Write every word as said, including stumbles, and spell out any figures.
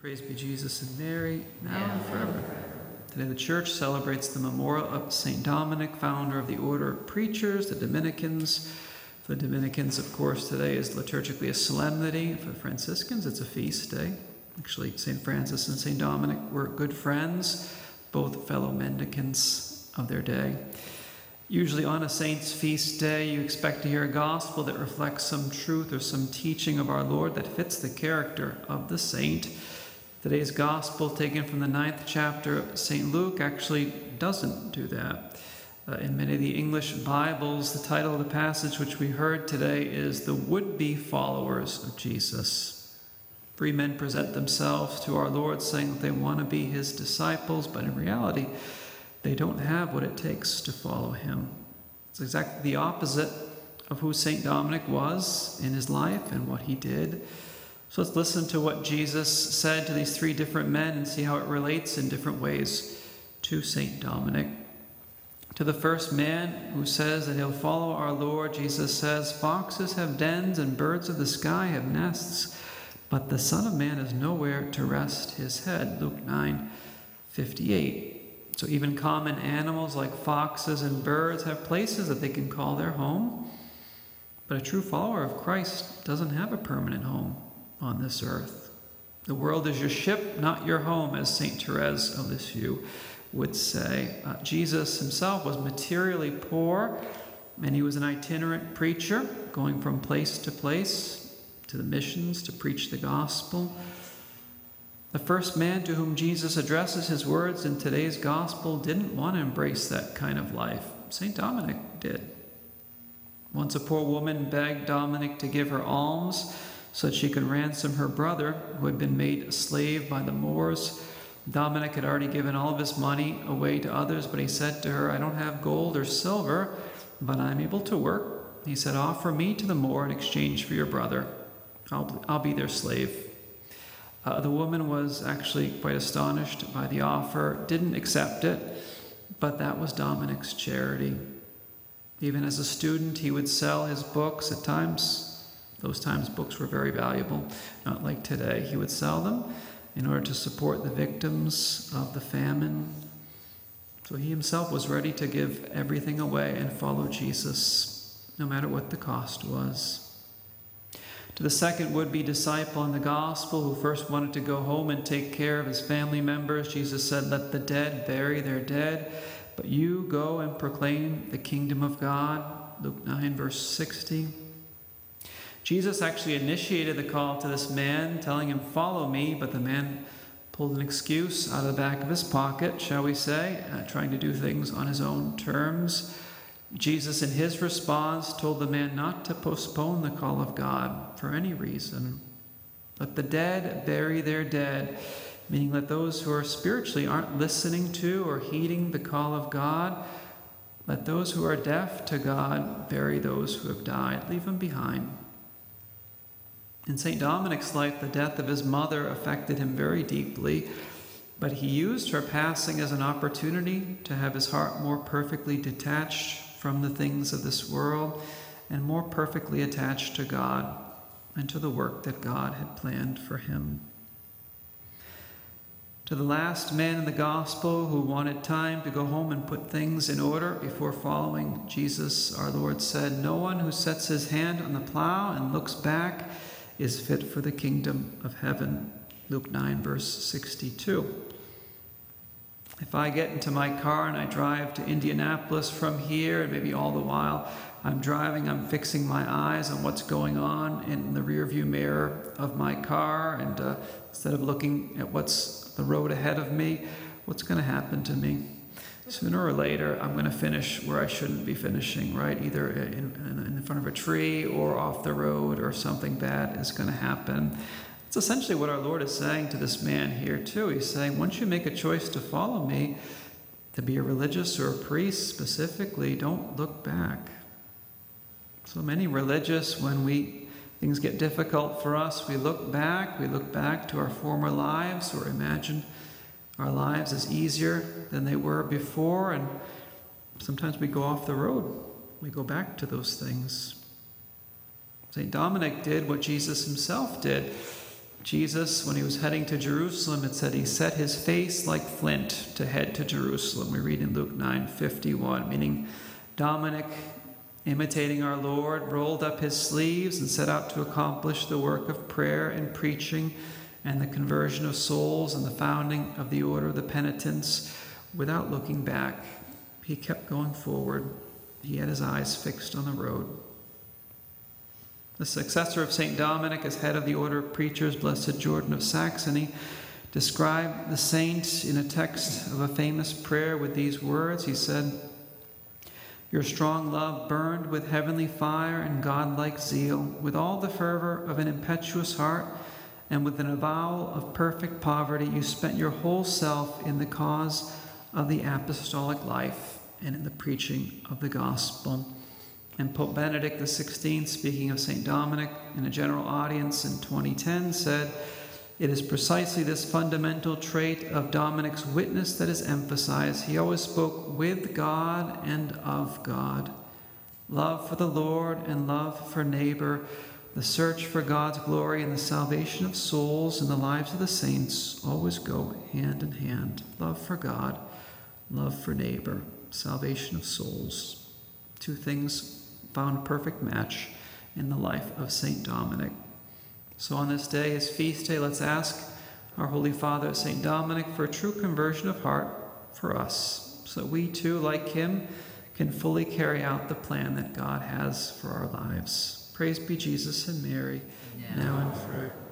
Praise be Jesus and Mary, now and forever. Today the Church celebrates the memorial of Saint Dominic, founder of the Order of Preachers, the Dominicans. For the Dominicans, of course, today is liturgically a solemnity. For the Franciscans, it's a feast day. Actually, Saint Francis and Saint Dominic were good friends, both fellow mendicants of their day. Usually on a saint's feast day, you expect to hear a gospel that reflects some truth or some teaching of our Lord that fits the character of the saint. Today's gospel, taken from the ninth chapter of Saint Luke, actually doesn't do that. Uh, in many of the English Bibles, the title of the passage which we heard today is The Would-Be Followers of Jesus. Three men present themselves to our Lord saying that they want to be his disciples, but in reality, they don't have what it takes to follow him. It's exactly the opposite of who Saint Dominic was in his life and what he did. So let's listen to what Jesus said to these three different men and see how it relates in different ways to Saint Dominic. To the first man who says that he'll follow our Lord, Jesus says, "Foxes have dens and birds of the sky have nests, but the Son of Man has nowhere to rest his head." Luke nine fifty-eight. So even common animals like foxes and birds have places that they can call their home. But a true follower of Christ doesn't have a permanent home on this earth. The world is your ship, not your home, as Saint Therese of Lisieux would say. Uh, Jesus himself was materially poor, and he was an itinerant preacher, going from place to place to the missions to preach the gospel. The first man to whom Jesus addresses his words in today's gospel didn't want to embrace that kind of life. Saint Dominic did. Once a poor woman begged Dominic to give her alms so that she could ransom her brother, who had been made a slave by the Moors. Dominic had already given all of his money away to others, but he said to her, "I don't have gold or silver, but I'm able to work." He said, "Offer me to the Moor in exchange for your brother. I'll, I'll be their slave." Uh, the woman was actually quite astonished by the offer, didn't accept it, but that was Dominic's charity. Even as a student, he would sell his books at times. Those times books were very valuable, not like today. He would sell them in order to support the victims of the famine. So he himself was ready to give everything away and follow Jesus, no matter what the cost was. To the second would-be disciple in the gospel, who first wanted to go home and take care of his family members, Jesus said, "Let the dead bury their dead, but you go and proclaim the kingdom of God." Luke nine, verse sixty. Jesus actually initiated the call to this man, telling him, "Follow me," but the man pulled an excuse out of the back of his pocket, shall we say, uh, trying to do things on his own terms. Jesus, in his response, told the man not to postpone the call of God for any reason. Let the dead bury their dead, meaning let those who are spiritually aren't listening to or heeding the call of God, let those who are deaf to God bury those who have died. Leave them behind. In Saint Dominic's life, the death of his mother affected him very deeply, but he used her passing as an opportunity to have his heart more perfectly detached from the things of this world and more perfectly attached to God and to the work that God had planned for him. To the last man in the gospel who wanted time to go home and put things in order before following Jesus, our Lord said, "No one who sets his hand on the plow and looks back is fit for the kingdom of heaven." Luke nine, verse sixty-two. If I get into my car and I drive to Indianapolis from here, and maybe all the while I'm driving, I'm fixing my eyes on what's going on in the rearview mirror of my car, and uh, instead of looking at what's the road ahead of me, what's going to happen to me? Sooner or later, I'm going to finish where I shouldn't be finishing, right? Either in, in front of a tree or off the road, or something bad is going to happen. It's essentially what our Lord is saying to this man here, too. He's saying, once you make a choice to follow me, to be a religious or a priest specifically, don't look back. So many religious, when we things get difficult for us, we look back, we look back to our former lives, or imagine our lives as easier than they were before, and sometimes we go off the road. We go back to those things. Saint Dominic did what Jesus himself did. Jesus, when he was heading to Jerusalem, it said he set his face like flint to head to Jerusalem. We read in Luke nine fifty-one, meaning Dominic, imitating our Lord, rolled up his sleeves and set out to accomplish the work of prayer and preaching and the conversion of souls and the founding of the Order of the Penitents without looking back. He kept going forward. He had his eyes fixed on the road. The successor of Saint Dominic as head of the Order of Preachers, Blessed Jordan of Saxony, described the saint in a text of a famous prayer with these words. He said, "Your strong love burned with heavenly fire and godlike zeal, with all the fervor of an impetuous heart, and with an avowal of perfect poverty, you spent your whole self in the cause of the apostolic life and in the preaching of the gospel." And Pope Benedict the sixteenth, speaking of Saint Dominic in a general audience in twenty ten, said, "It is precisely this fundamental trait of Dominic's witness that is emphasized. He always spoke with God and of God. Love for the Lord and love for neighbor, the search for God's glory and the salvation of souls in the lives of the saints always go hand in hand. Love for God, love for neighbor, salvation of souls. Two things found a perfect match in the life of Saint Dominic. So on this day, his feast day, let's ask our Holy Father, Saint Dominic, for a true conversion of heart for us, so that we too, like him, can fully carry out the plan that God has for our lives. Praise be Jesus and Mary, now, now and forever.